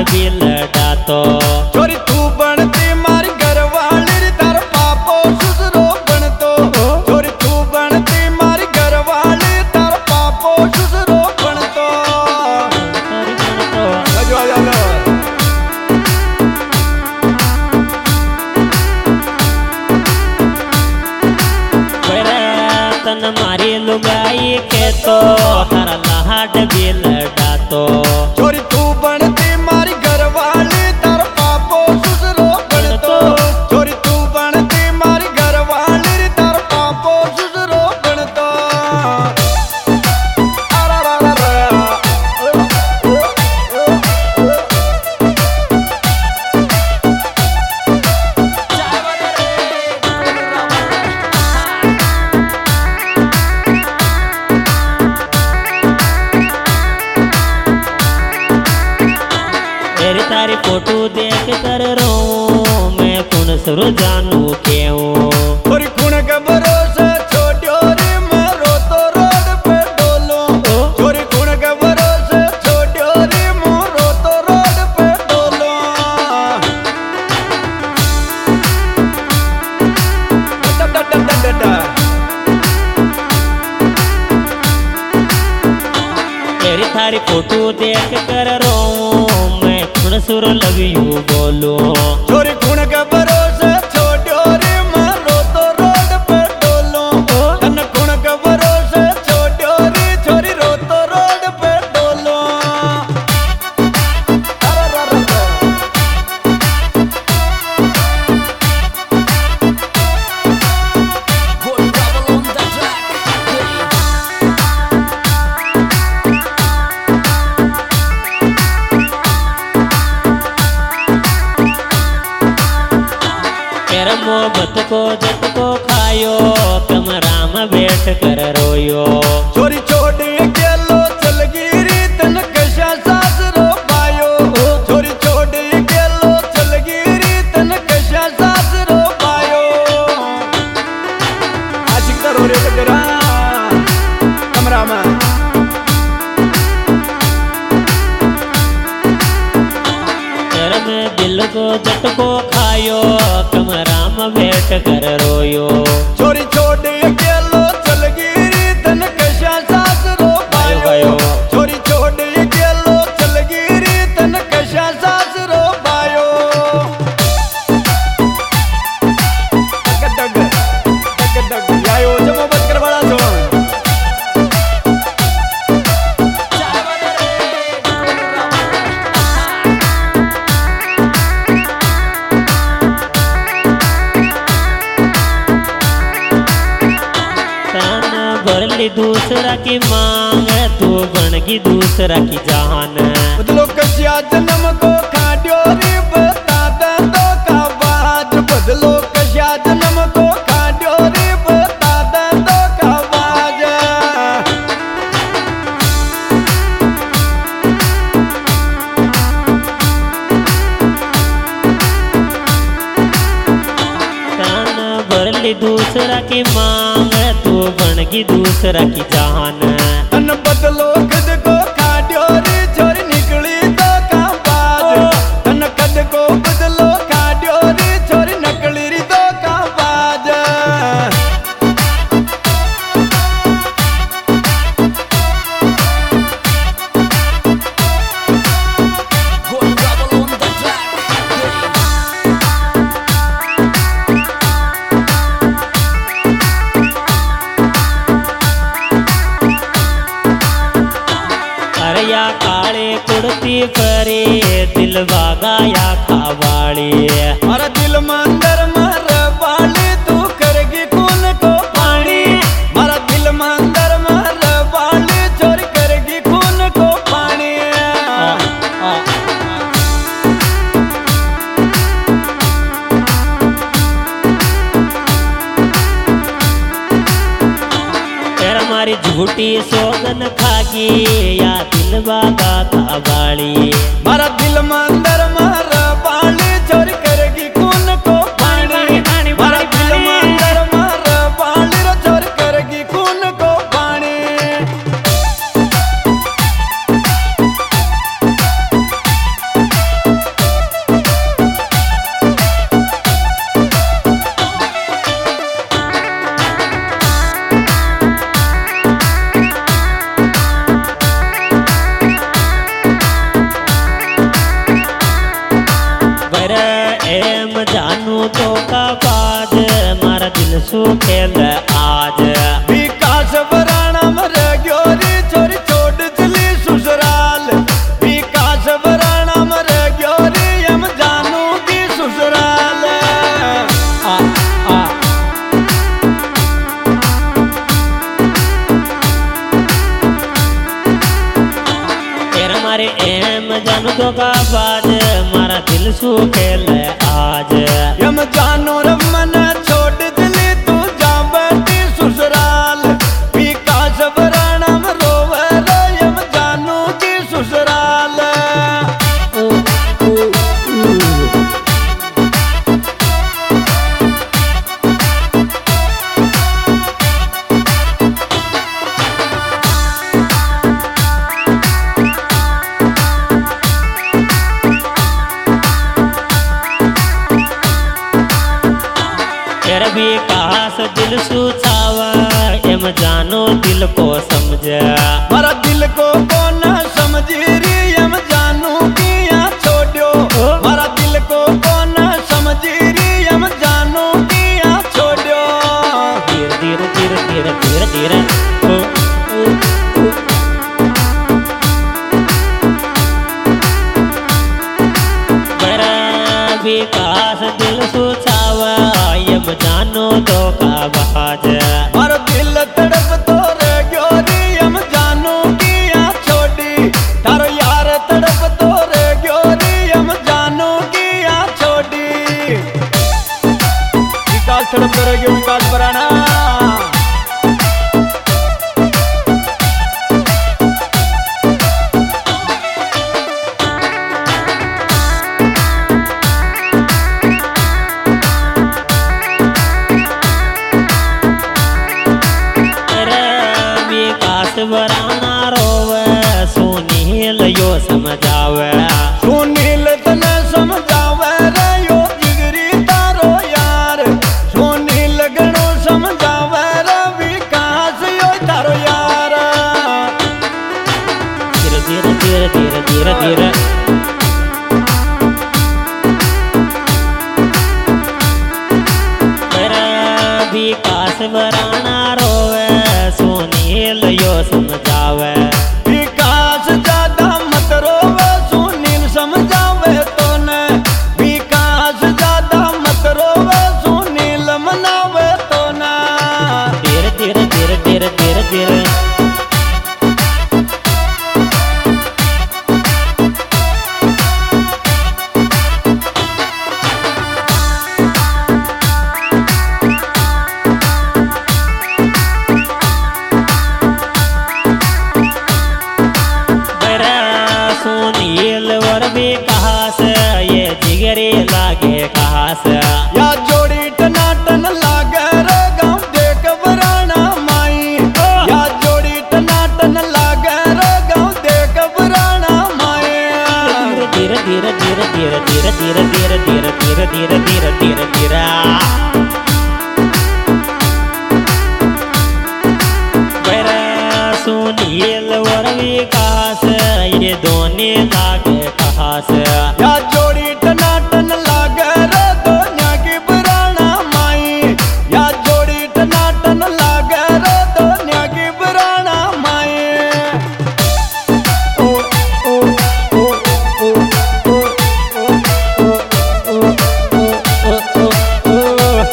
भी लड़ातो। छोरी तू बनती मारी घरवाली रे तार पापो सुसरो बनतो। छोरी तू बनती मारी घरवाली तार पापो सुसरो बनतो। आजो आजो आजो तन मारी लुगाई के तो हर लाड भी लड़ातो। छोरी तू बनती मारी घरवाली तार पापो सुसरो बनतो। छोरी तू बनती मारी घरवाली रे तार पापो सुसरो बनतो। तेरी तारी फोटो देख कर रो मैं कौन सुर जानू क्यों। छोरी कुण के भरोसे छोड़ो रे मारो तो रोड पे डोलो। छोरी कुण के भरोसे छोड़ो रे मारो तो रोड पे डोलो। तेरी थारी फोटो देख कर रो मैं कौन सुर लव यू बोलो। छोरी कुण के भरोसे छोड़ो रे मारो तो रोड पे डोलो। तन कुण के भरोसे छोड़ो रे छोरी रो तो रोड पे डोलो। तेरा मोहब्बत को जत को खायो कमरा में बैठ कर रोयो। छोरी छोड़ गेलो चल गिरी तन कशा सास रो पायो। छोरी छोड़ गेलो चल गिरी तन कशा सास रो पायो। आशिक करो रे गजरा कमरा में। तेरा में दिल को जत को खायो कमरा में बैठ कर रोयो। छोरी छोड़ गेलो चल गिरी तन कशा सास रो पायो। छोरी छोड़ गेलो चल गिरी तन कशा सास रो पायो। डग डग डग डग यायो जमो बच कर बड़ा छो। भरली दूसरा की मांग तू बनगी दूसरा की जान। बदलो कशिया जन्म को खाड्यो रे बता दे तो का बाज। बदलो कशिया जन्म को खाड्यो रे बता दे तो का बाज। तन भरली दूसरा की मांग तू बनगी दूसरा की जान। तन बदलो खुद को खाड्यो रे छोरी निकली तो का बाज। तन खुद को बदलो खाड्यो रे छोरी निकली री तो का बाज। या काले कुर्ती परे दिल बागाया खावाली। अरे दिल मंदर मर वाली तू करेगी कौन को पानी। मारा दिल मंदर मर वाली चोरी करेगी कौन को पानी। तेरा मारी झूठी सोगन खागी या दिल बागा था बाली। मारा दिल मंदर मर वाली चोरी करेगी कौन को पानी। मारा दिल मंदर मर वाली रो चोरी करेगी कौन को पानी। सु खेल आज। विकास वराणा मर गयो रे छोरी छोड़ चली ससुराल। विकास वराणा मर गयो रे हम जानू की ससुराल। आ आ तेरा मारे एम जानू तो का बाज मारा दिल सु खेल आज। हम जानू रमन छोड़ चली तू जा बैठी ससुराल। विकास वराणा में रोवे रे हम जानू की ससुराल। तेरा विकास दिल सु छावा एम जानो दिल को समझ। मारा दिल को कौन समझी री हम जानू किया छोड़ो। मारा दिल को कौन समझी री हम जानू किया छोड़ो। धीरे धीरे धीरे धीरे धीरे धीरे ओ, ओ, ओ। तेरा विकास दिल सु छावा एम जानो तो का बाज। मारा दिल तड़प तो रह गयो रे हम जानू किया छोड़ी। तारो यार तड़प तो रह गयो रे हम जानू किया छोड़ी। विकास तड़प तो रह गयो विकास वराणा। वराना रोवे सुनील यो समझावे। सुनील तने समझावे रे यो जिगरी तारो यार। सुनील गणो समझावे रे विकास यो तारो यार। धीरे धीरे धीरे धीरे धीरे धीरे मेरा विकास वराना रोवे सुनील यो समझावे। विकास ज्यादा मत रोवे सुनील समझावे तो ने। विकास ज्यादा मत रोवे सुनील मनावे तो ना। धीरे धीरे धीरे धीरे धीरे धीरे सुनील और विकास ये जिगरी लागे कहास। या जोड़ी टनाटन लागे रे गाँव देख वराणा माई। या जोड़ी टनाटन लागे रे गाँव देख वराणा माई। धीरे धीरे धीरे धीरे धीरे धीरे धीरे धीरे धीरे धीरे धीरे धीरे धीरे सुनील और विकास ये दोनों लागे कहास। या जोड़ी टनाटन लागे रे दोन्या की वराणा माई। या जोड़ी टनाटन लागे रे दोन्या की वराणा माई। ओ ओ ओ ओ ओ ओ ओ ओ ओ।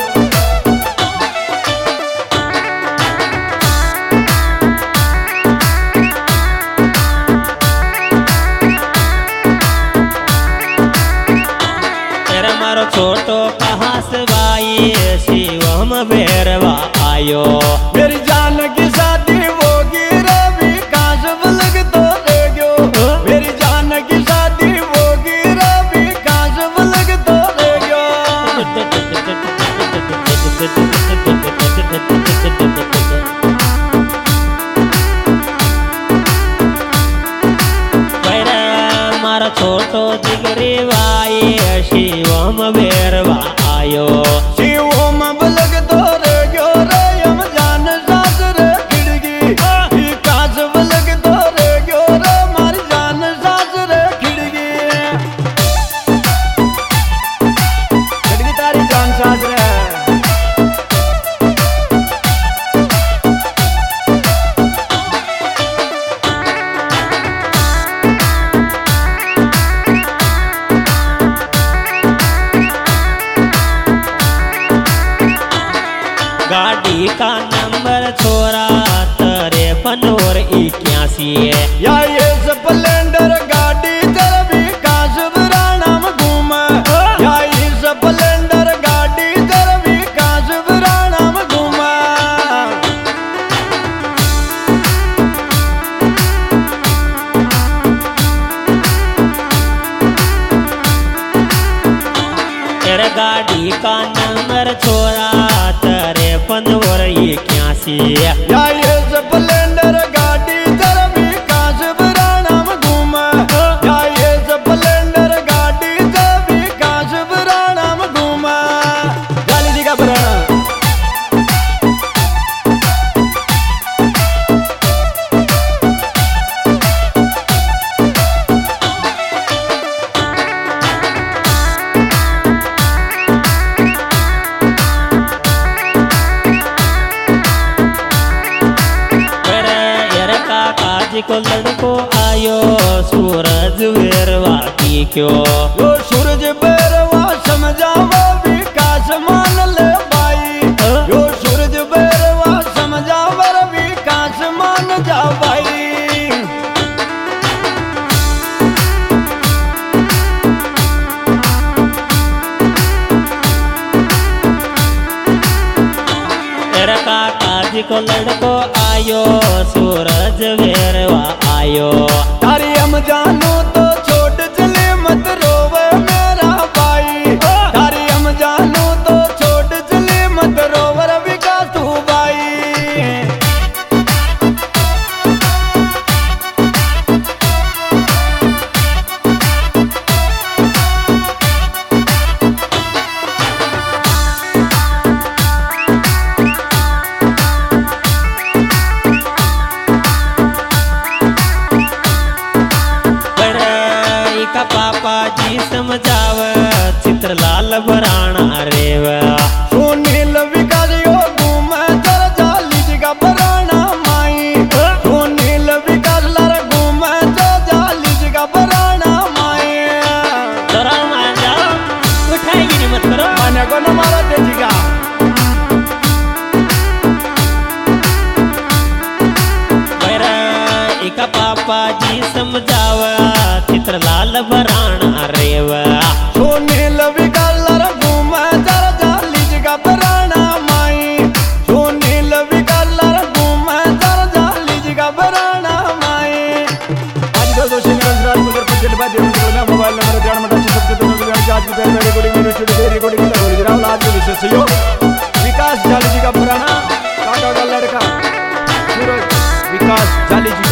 मारो छोटो कहास भाई शिवम बेरवा आयो। मेरी जान की शादी होगी रे विकास बलग तो ले गयो। मेरी जान की शादी होगी रे विकास बलग तो ले गयो। मारा छोटो जिगरी भाई शिवम बेरवा आयो। शिवम बलग तो रे गयो रे हम जान सास रे खिड़गी। विकास बलग तो रे गयो रे मारी जान सास रे खिड़गी। खिड़गी तारी जान सास रे। गाड़ी का नंबर छोरा 53 और 81 है। या ये स्प्लेंडर गाड़ी तेरा विकास बराना में घूमे। या ये स्प्लेंडर गाड़ी तेरा विकास बराना में घूमे। तेरा गाड़ी का नंबर छोरा 53 और 81 है। या ये स्प्लेंडर गाड़ी तेरा विकास बराना में घूमे। या ये स्प्लेंडर गाड़ी तेरा विकास बराना में घूमे। जाली जी का बराना। को लड़को आयो सूरज बेरवा की क्यों। यो सूरज बेरवा समझावा विकास मान ले भाई। यो सूरज बेरवा समझावा विकास मान जा भाई। तेरा काका जी को लड़को आयो सूरज बेरवा आयो। तारी हम जानू तो छोड़ चले मत रोवे मेरा भाई। तारी हम जानू तो छोड़ चले मत रोवे विकास तू भाई। पापा जी समझाव चित्रलाल बराना रेवा। सुनील विकास यो घूमे चल जाली जी का बराना माई। सुनील विकास लर घूमे चल जाली जी का बराना माई। जरा मान जाओ उठाएगी नहीं मत करो माने को न मारा तेजी का। इका पापा जी समझावा चित्रलाल बराना रेवा। सुनील विकास लर घूमे चल जाली जी का बराना माई। सुनील विकास लर घूमे चल जाली जी का बराना माई। आज दोस्तों श्रीनिवास राजपुर पंचायत बात मोबाइल नंबर 93 रिकॉर्डिंग आज के विशेष सहयोग विकास जाली जी का बराना काका का लड़का सूरज विकास जाली जी।